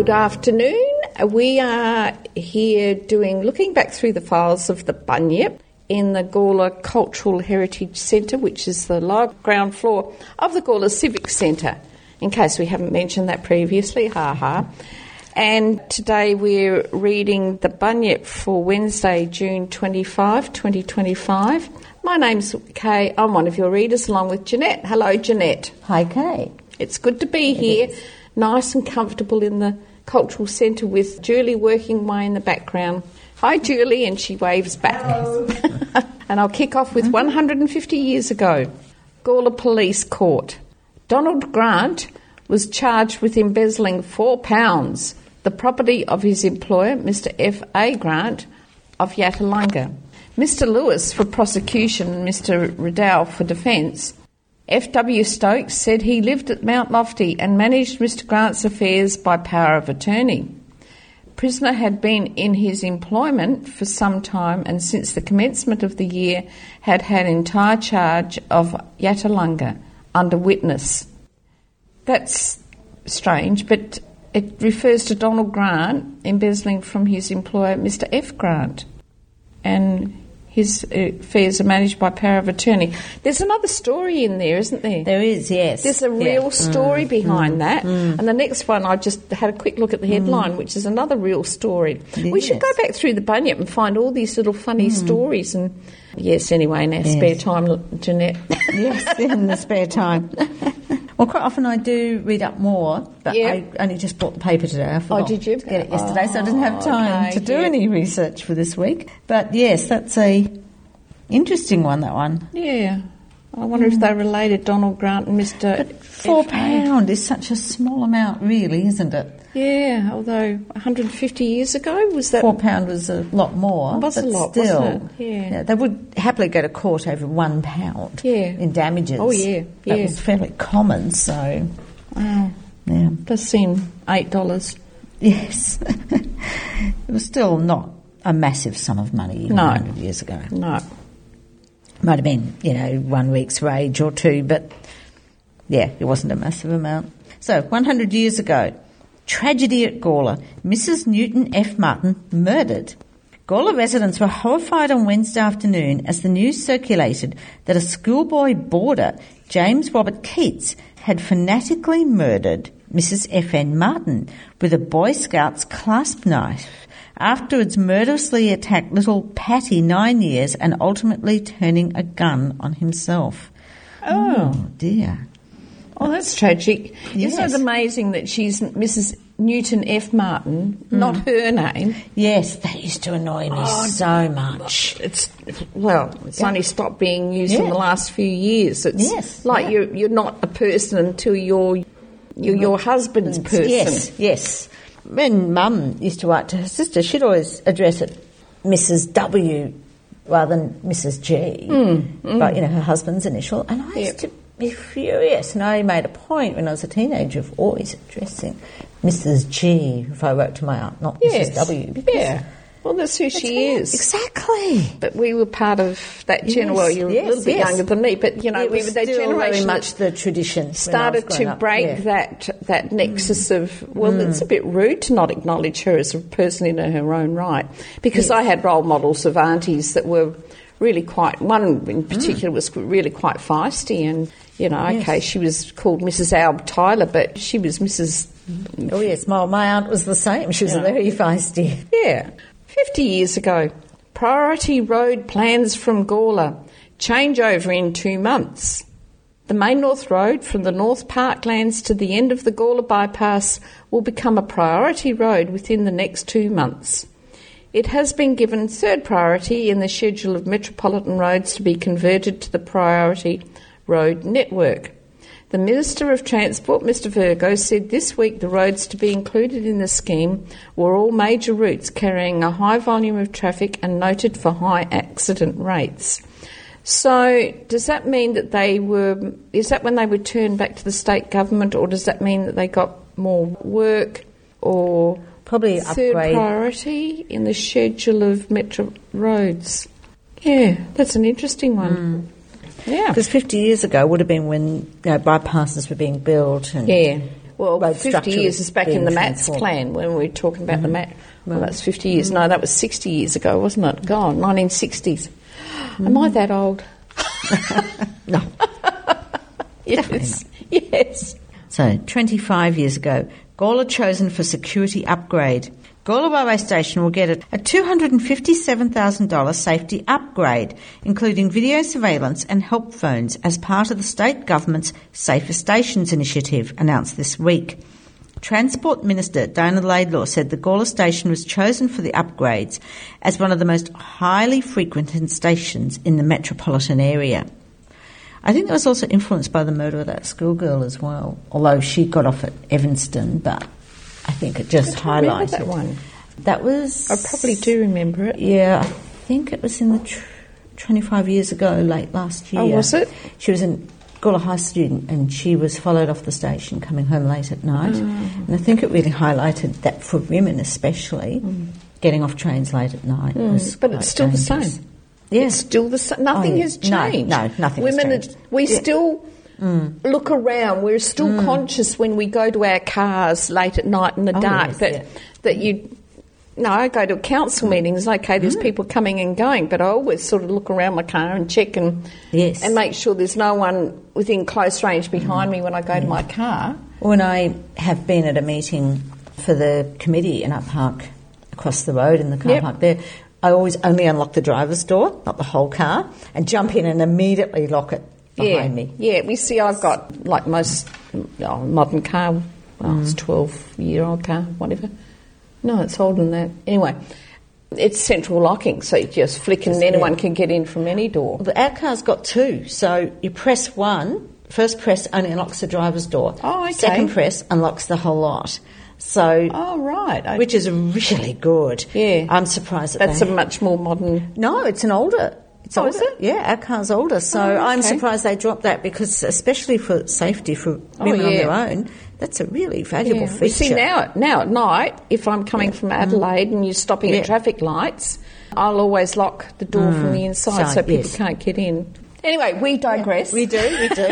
Good afternoon. We are here looking back through the files of the Bunyip in the Gawler Cultural Heritage Centre, which is the live ground floor of the Gawler Civic Centre, in case we haven't mentioned that previously, And today we're reading the Bunyip for Wednesday, June 25, 2025. My name's Kay. I'm one of your readers, along with Jeanette. Hello, Jeanette. Hi, Kay. It's good to be here, nice and comfortable in the Cultural Centre with Julie working away in the background. Hi, Julie, and she waves back. Hello. And I'll kick off with 150 years ago. Gawler Police Court. Donald Grant was charged with embezzling £4, the property of his employer, Mr. F.A. Grant of Yatalunga. Mr. Lewis for prosecution and Mr. Riddell for defence. F.W. Stokes said he lived at Mount Lofty and managed Mr. Grant's affairs by power of attorney. Prisoner had been in his employment for some time and since the commencement of the year had had entire charge of Yatalunga under witness. That's strange, but it refers to Donald Grant embezzling from his employer, Mr. F. Grant, and his affairs are managed by power of attorney. There's another story in there, isn't there? There is, yes. There's a real story behind that. And the next one, I just had a quick look at the headline, which is another real story. Yes. We should go back through the Bunyip and find all these little funny stories. And yes, anyway, in our spare time, Jeanette. Yes, in the spare time. Well, quite often I do read up more, but I only just bought the paper today. I forgot did you? to get it yesterday, so I didn't have time to do any research for this week. But yes, that's a interesting one, that one. Yeah. I wonder if they related, Donald Grant and Mr. But £4 is such a small amount, really, isn't it? Yeah, although 150 years ago, was that... £4 was a lot more. It was but a lot, still, wasn't it? Yeah. They would happily go to court over £1 in damages. Oh, yeah. That was fairly common, so... Wow. Yeah. Does seem $8. Yes. It was still not a massive sum of money even 100 years ago. No. Might have been, 1 week's wage or two, but, yeah, it wasn't a massive amount. So, 100 years ago, tragedy at Gawler. Mrs. Newton F. Martin murdered. Gawler residents were horrified on Wednesday afternoon as the news circulated that a schoolboy boarder, James Robert Keats, had fanatically murdered Mrs. F.N. Martin with a Boy Scout's clasp knife. Afterwards murderously attacked little Patty, 9 years, and ultimately turning a gun on himself. Oh dear. Oh, that's tragic. Yes. Isn't it amazing that she's Mrs. Newton F. Martin, not her name? Yes, that used to annoy me so much. It's only stopped being used in the last few years. It's you're not a person until you're your husband's person. Yes. When Mum used to write to her sister, she'd always address it Mrs. W rather than Mrs. G, but, her husband's initial. And I used to be furious. And I made a point when I was a teenager of always addressing Mrs. G if I wrote to my aunt, not Mrs. W. Yeah. Well, that's who she is. Exactly. But we were part of that generation. Well, you're a little bit younger than me, but, we were that generation. Very much the tradition. Started to break that nexus of, it's a bit rude to not acknowledge her as a person in her own right. Because I had role models of aunties that were really one in particular was really quite feisty and, she was called Mrs. Alb Tyler, but she was Mrs. Oh, yes, my aunt was the same. She was very feisty. Yeah. 50 years ago, priority road plans from Gawler, changeover in 2 months. The main North Road from the North Parklands to the end of the Gawler bypass will become a priority road within the next 2 months. It has been given third priority in the schedule of metropolitan roads to be converted to the priority road network. The Minister of Transport, Mr. Virgo, said this week the roads to be included in the scheme were all major routes carrying a high volume of traffic and noted for high accident rates. So does that mean that is that when they were turned back to the state government, or does that mean that they got more work or probably third priority in the schedule of metro roads? Yeah, that's an interesting one. Yeah. Because 50 years ago would have been when bypasses were being built. And Well, road 50 structure years is back in being the MATS transformed. plan when we were talking about the MAT. Well, that's 50 years. No, that was 60 years ago, wasn't it? God, 1960s. Am I that old? No. Yes. Yes. So, 25 years ago, Gawler chosen for security upgrade. Gawler Railway Station will get a $257,000 safety upgrade, including video surveillance and help phones, as part of the state government's Safer Stations initiative, announced this week. Transport Minister Dana Laidlaw said the Gawler station was chosen for the upgrades as one of the most highly frequented stations in the metropolitan area. I think that was also influenced by the murder of that schoolgirl as well, although she got off at Evanston, but I think it just I remember highlighted. that one. That was... I probably do remember it. Yeah, I think it was in the 25 years ago, late last year. Oh, was it? She was a Gawler High student and she was followed off the station coming home late at night. And I think it really highlighted that for women especially, getting off trains late at night was But quite it's still dangerous. the same. Yeah. It's still the same. Nothing yeah. has changed. No, nothing Women has changed. We still look around. We're still conscious when we go to our cars late at night in the dark yes, that you... No, I go to council meetings. Okay, there's people coming and going, but I always sort of look around my car and check and make sure there's no one within close range behind me when I go to my car. When I have been at a meeting for the committee in Up Park, across the road in the car park there, I always only unlock the driver's door, not the whole car, and jump in and immediately lock it behind me. Yeah, we see I've got, like most modern car, it's a 12-year-old car, whatever. No, it's older than that. Anyway, it's central locking, so you just flick and anyone can get in from any door. Well, our car's got two, so you press one, first press only unlocks the driver's door. Oh, okay. Second press unlocks the whole lot. So, Oh, right. Okay. which is really good. Yeah. I'm surprised at That's that. a much more modern... No, it's an older. It's older. is it? Yeah, our car's older. So I'm okay. surprised they dropped that because, especially for safety for women on their own, that's a really valuable feature. We see now at night, if I'm coming from Adelaide and you're stopping at traffic lights, I'll always lock the door from the inside so people can't get in. Anyway, we digress. We do.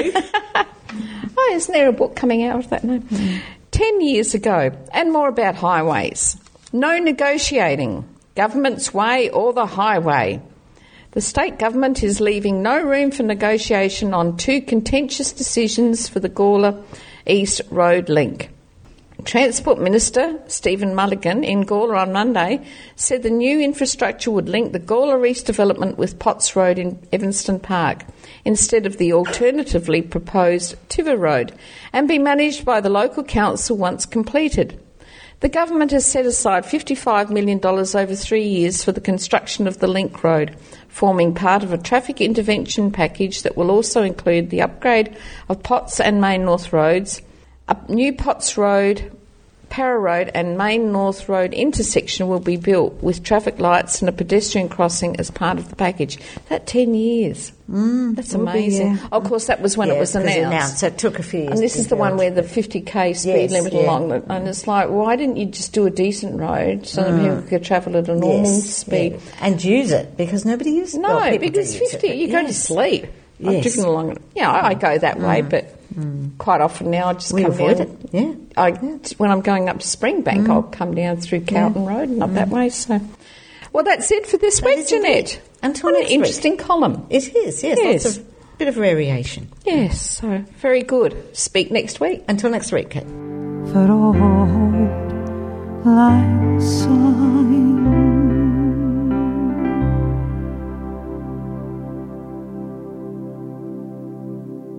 Oh, isn't there a book coming out of that name? 10 years ago, and more about highways. No negotiating. Government's way or the highway. The state government is leaving no room for negotiation on two contentious decisions for the Gawler East Road link. Transport Minister Stephen Mulligan in Gawler on Monday said the new infrastructure would link the Gawler East development with Potts Road in Evanston Park instead of the alternatively proposed Tiver Road and be managed by the local council once completed. The government has set aside $55 million over 3 years for the construction of the link road, forming part of a traffic intervention package that will also include the upgrade of Potts and Main North roads, a new Potts Road, Para Road and Main North Road intersection will be built with traffic lights and a pedestrian crossing as part of the package. That 10 years. That's amazing. Of course, that was when it was announced. So it took a few years. And this is the one where the 50k speed limit along it. And it's like, why didn't you just do a decent road so that people could travel at a normal speed? Yeah. And use it, because nobody uses it. No, well, people because do use 50, it, you go to sleep. I've Yes. driven along it. Yeah, I go that way, but quite often now I just We come avoid down. it, yeah. When I'm going up to Springbank, I'll come down through Carlton Road and up that way. So, well, that's it for this week, is Jeanette. indeed. Until what next an week. interesting column. It is, yes. Yes. Lots of bit of variation. Yes, so very good. Speak next week. Until next week, Kate. For old lang syne